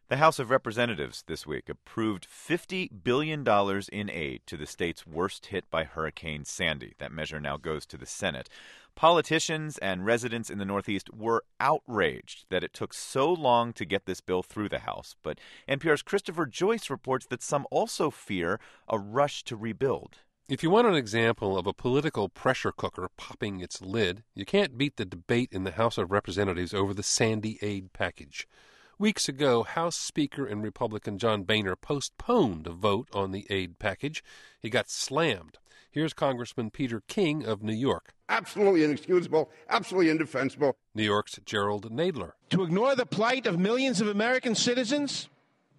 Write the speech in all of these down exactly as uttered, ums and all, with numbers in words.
The House of Representatives this week approved fifty billion dollars in aid to the states worst hit by Hurricane Sandy. That measure now goes to the Senate. Politicians and residents in the Northeast were outraged that it took so long to get this bill through the House. But N P R's Christopher Joyce reports that some also fear a rush to rebuild. If you want an example of a political pressure cooker popping its lid, you can't beat the debate in the House of Representatives over the Sandy aid package. Weeks ago, House Speaker and Republican John Boehner postponed a vote on the aid package. He got slammed. Here's Congressman Peter King of New York. Absolutely inexcusable, absolutely indefensible. New York's Gerald Nadler. To ignore the plight of millions of American citizens?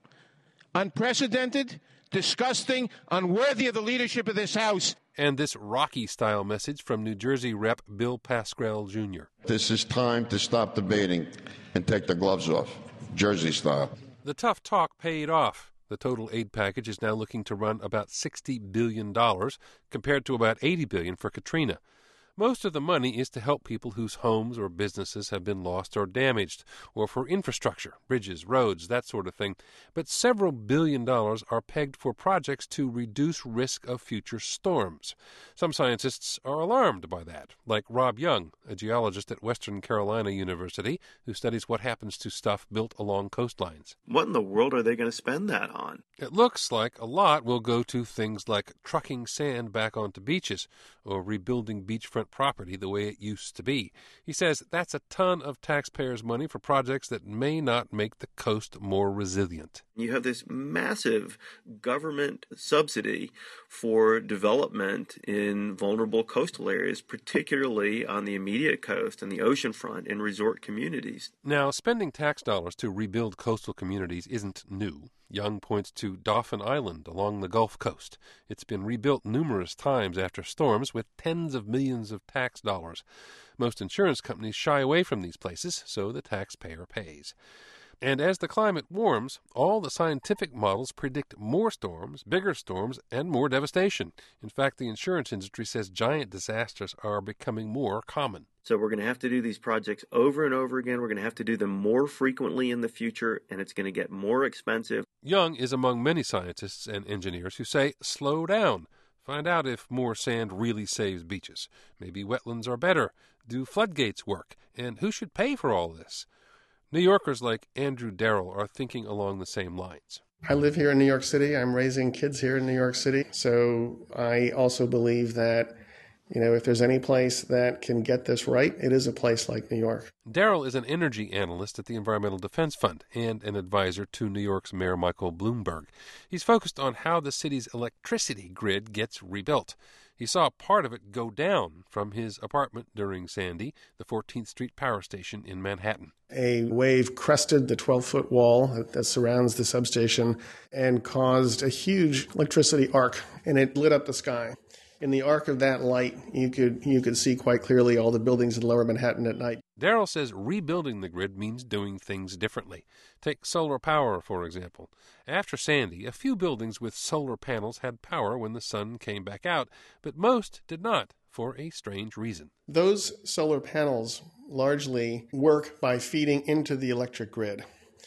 Unprecedented, disgusting, unworthy of the leadership of this House. And this Rocky-style message from New Jersey Rep Bill Pascrell Junior This is time to stop debating and take the gloves off. Jersey style. The tough talk paid off. The total aid package is now looking to run about sixty billion dollars, compared to about eighty billion dollars for Katrina. Most of the money is to help people whose homes or businesses have been lost or damaged, or for infrastructure, bridges, roads, that sort of thing. But several billion dollars are pegged for projects to reduce risk of future storms. Some scientists are alarmed by that, like Rob Young, a geologist at Western Carolina University, who studies what happens to stuff built along coastlines. What in the world are they going to spend that on? It looks like a lot will go to things like trucking sand back onto beaches, or rebuilding beachfront property the way it used to be. He says that's a ton of taxpayers' money for projects that may not make the coast more resilient. You have this massive government subsidy for development in vulnerable coastal areas, particularly on the immediate coast and the ocean front in resort communities. Now, spending tax dollars to rebuild coastal communities isn't new. Young points to Dauphin Island along the Gulf Coast. It's been rebuilt numerous times after storms with tens of millions of tax dollars. Most insurance companies shy away from these places, so the taxpayer pays. And as the climate warms, all the scientific models predict more storms, bigger storms, and more devastation. In fact, the insurance industry says giant disasters are becoming more common. So we're going to have to do these projects over and over again. We're going to have to do them more frequently in the future, and it's going to get more expensive. Young is among many scientists and engineers who say, slow down. Find out if more sand really saves beaches. Maybe wetlands are better. Do floodgates work? And who should pay for all this? New Yorkers like Andrew Darrell are thinking along the same lines. I live here in New York City. I'm raising kids here in New York City. So I also believe that, you know, if there's any place that can get this right, it is a place like New York. Darrell is an energy analyst at the Environmental Defense Fund and an advisor to New York's Mayor Michael Bloomberg. He's focused on how the city's electricity grid gets rebuilt. He saw part of it go down from his apartment during Sandy, the fourteenth Street Power Station in Manhattan. A wave crested the twelve-foot wall that, that surrounds the substation and caused a huge electricity arc, and it lit up the sky. In the arc of that light, you could you could see quite clearly all the buildings in Lower Manhattan at night. Darrell says rebuilding the grid means doing things differently. Take solar power, for example. After Sandy, a few buildings with solar panels had power when the sun came back out, but most did not, for a strange reason. Those solar panels largely work by feeding into the electric grid.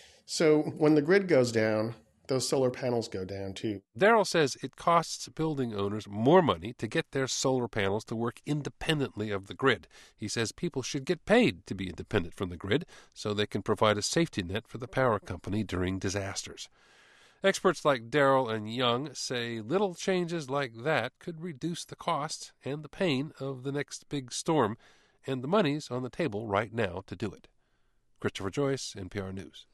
So when the grid goes down, those solar panels go down too. Darrell says it costs building owners more money to get their solar panels to work independently of the grid. He says people should get paid to be independent from the grid so they can provide a safety net for the power company during disasters. Experts like Darrell and Young say little changes like that could reduce the cost and the pain of the next big storm, and the money's on the table right now to do it. Christopher Joyce, N P R News.